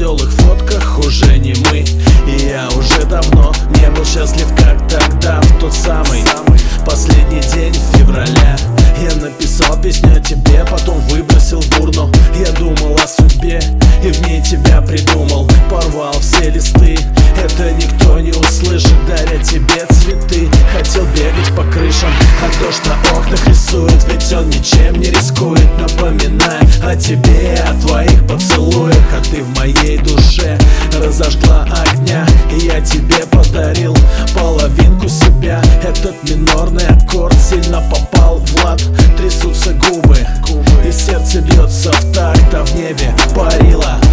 веселых фотках уже не мы. И я уже давно не был счастлив, как тогда, в тот самый последний день февраля. Я написал песню о тебе, потом выбросил в урну. Я думал о судьбе и в ней тебя придумал. Порвал все листы, это никто не услышит, даря тебе цветы. Хотел бегать по крышам, а дождь на окнах рисует, ведь он ничем не рискует, напоминая о тебе, о твоих поцелуях. А ты в моей душе разожгла огня, и я тебе подарил половинку себя. Этот минорный аккорд сильно попал в лад. Трясутся губы, и сердце бьется в такт, а в небе парила